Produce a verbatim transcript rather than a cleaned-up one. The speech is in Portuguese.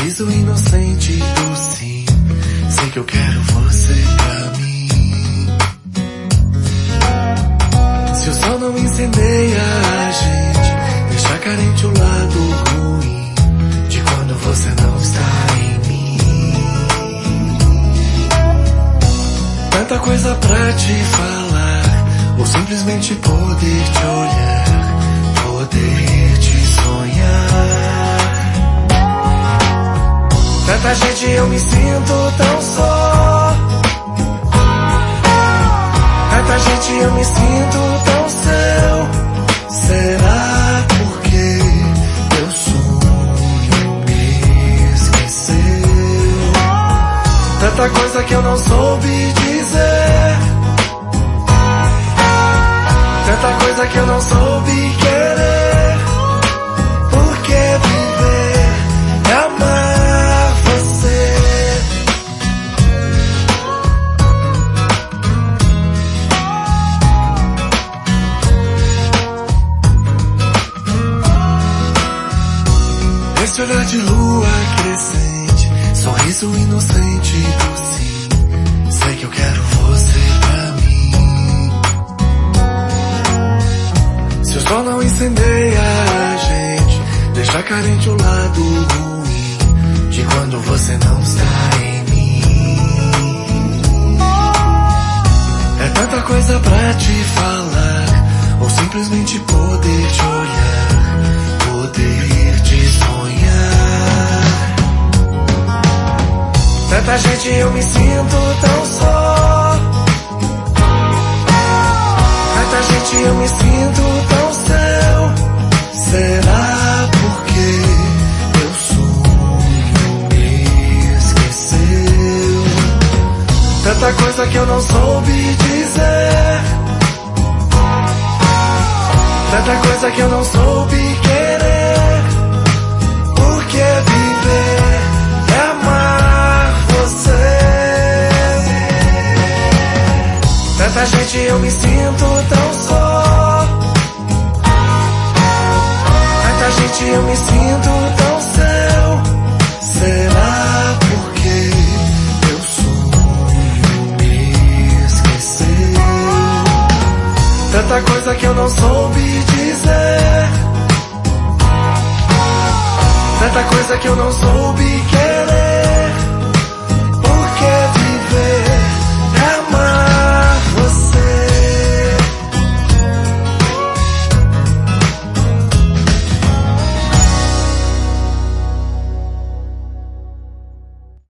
sorriso inocente do sim. Sei que eu quero você pra mim. Se o sol não incendeia a gente, deixa carente o lado ruim de quando você não está em mim. Tanta coisa pra te falar, ou simplesmente poder te olhar, poder te sonhar. Tanta gente, eu me sinto tão só. Tanta gente, eu me sinto tão seu. Será porque teu sonho me esqueceu? Tanta coisa que eu não soube dizer, tanta coisa que eu não soube querer. Por que viver e amar você? Esse olhar de lua crescente, sorriso inocente do sim. Sei que eu quero você pra mim. Se o sol não incendeia a gente, deixa carente o lado ruim de quando você não está em mim. É tanta coisa pra te falar, ou simplesmente poder te olhar, poder te sonhar. Tanta gente, eu me sinto tão só. Tanta gente, eu me sinto tão seu. Será porque teu sonho me esqueceu? Tanta coisa que eu não soube dizer, tanta coisa que eu não soube querer. Por que viver e amar você? Tanta gente, eu me sinto tão só. Tanta gente, eu me sinto tão seu. Será porque teu sonho me esqueceu? Tanta coisa que eu não soube dizer, tanta coisa que eu não soube querer.